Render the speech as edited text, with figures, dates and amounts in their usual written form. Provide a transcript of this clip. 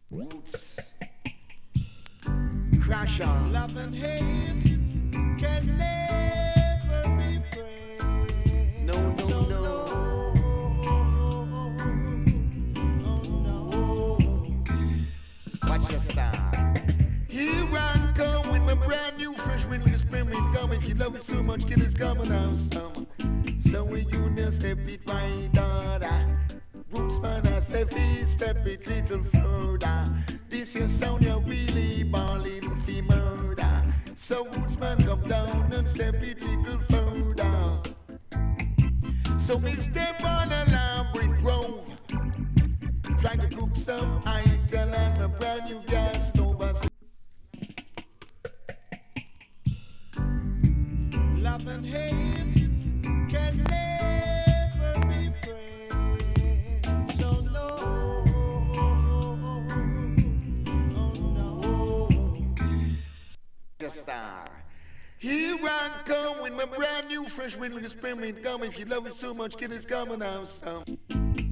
Roots. Crash on. Love and hate can never be friends. No, no, So no. Oh no. Watch your star. Here I come with my brand new fresh wind with spearmint gum. If you love it so much, get this gum and have some. So will you just step it my daughter? Roots man, I say please step it little further. This your sound, you're really balling for murder. So roots man, come down and step it little further. So me step on a Lambert Grove, trying to cook some ital and a brand new gas stove. Love and hate can never be friends. So no. Oh no. The star. Here I come with my brand new fresh wind with spearmint gum. If you love it so much, get this gum and have some.